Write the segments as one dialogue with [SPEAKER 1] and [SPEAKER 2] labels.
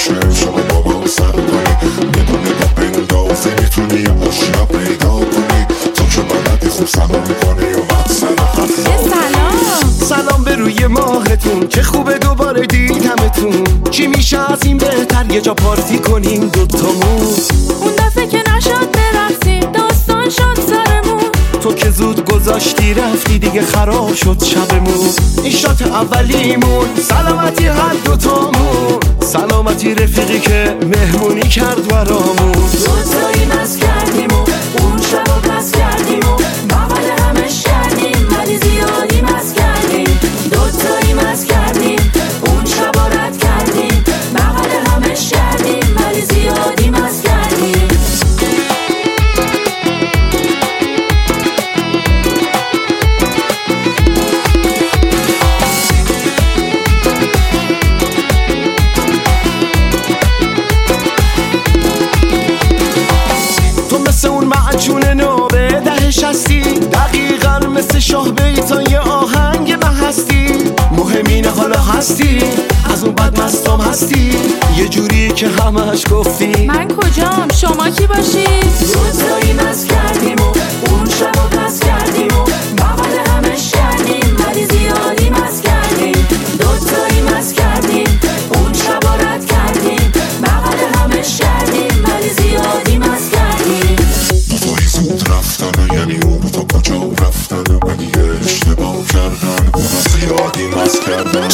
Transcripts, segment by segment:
[SPEAKER 1] باشه شما بابا سر کنی بدون نگاه بندازی میتونی آشنا پیدا کنی تو که بلدی خوب سلام میکنی و حد
[SPEAKER 2] سلام به روی ماهتون که خوبه دوباره دیدمتون چی میشه از این بهتر یه جا پارتی کنیم دوتامون
[SPEAKER 3] اون دفعه که نشد برقصیم داستان شد سرمون
[SPEAKER 2] تو که زود گذاشتی رفتی دیگه خراب شد شبمون این شات اولیمون سلامتی هر دوتامون سلامتی رفیقی که مهمونی کرد برامون
[SPEAKER 3] دوتایی مست کردیم و اون شب و پس کردیم و بغل همش کردیم ولی زیادی مست کردیم دوتایی مست کردیم اون شب و رد کردیم بغل همش کردیم ولی زیادی مست کردیم
[SPEAKER 2] اون معجون نوبه دهش هستی دقیقا مثل شاه بیتای آهنگ من هستی مهمینه حالا هستی از اون بد مستم هستی یه جوری که همش گفتی
[SPEAKER 3] من کجام شما کی باشید دوتایی مست کردیم و اون شب و پس کردیم و بغل همش کردیم ولی زیادی مست کردیم دوتایی مست کردیم اون شب و رد کردیم بغل همش کردیم ولی زیادی مست کردیم
[SPEAKER 1] دوتایی زود رفتن یعنی اون تا کجا رفتن ولی اشتباه کردن اونا زیادی مست کردن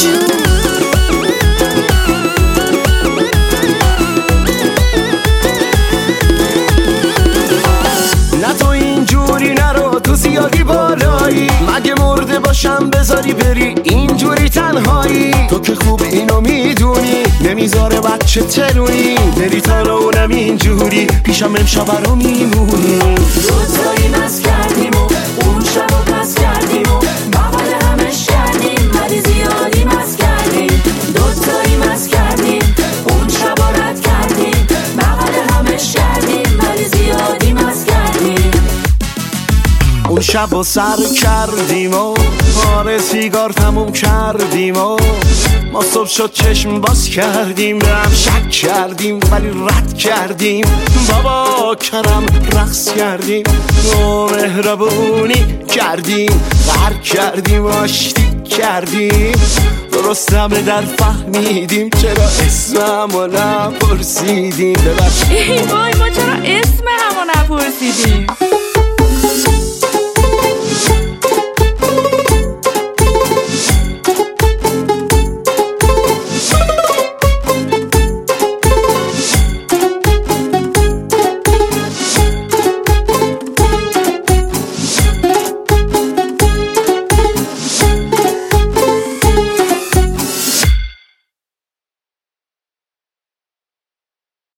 [SPEAKER 2] نه تو اینجوری نرو تو زیادی بالایی مگه مرده باشم بذاری بری اینجوری تنهایی تو که خوب اینو میدونی نمیذاره بچه ترونی بری تا اونم اینجوری پیشم امشب رو میمونی
[SPEAKER 3] دوتایی مست کردیم و اون شب و پس کردیم و بغل همش کردیم ولی زیادی مست کردیم دوتایی مست کردیم اون شب و رد کردیم بغل همش کردیم ولی زیادی مست کردیم
[SPEAKER 2] اون شب و سر کردیم و آره سیگار تموم کردیم و ما صبح شد چشم باز کردیم به هم شک کردیم ولی رد کردیم بابا کرم رقص کردیم و مهربونی کردیم غر کردیم و آشتی کردیم درست همه در فهمیدیم چرا اسمم رو نپرسیدیم ببخشید
[SPEAKER 3] ای وای ما چرا اسم همو نپرسیدیم